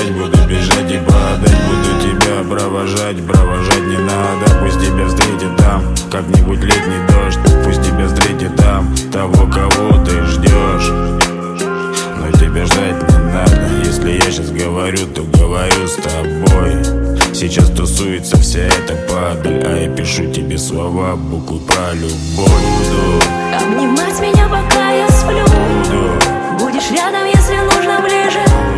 бежать, буду бежать и падать. Буду тебя провожать, провожать не надо. Пусть тебя встретит там как-нибудь летний дождь. Пусть тебя встретит там того, кого ты ждешь. Но тебе ждать не надо. Если я сейчас говорю, то говорю с тобой. Сейчас тусуется вся эта падаль, а я пишу тебе слова, буквы про любовь. Буду обнимать меня, пока я сплю. буду Будешь рядом, если нужно ближе.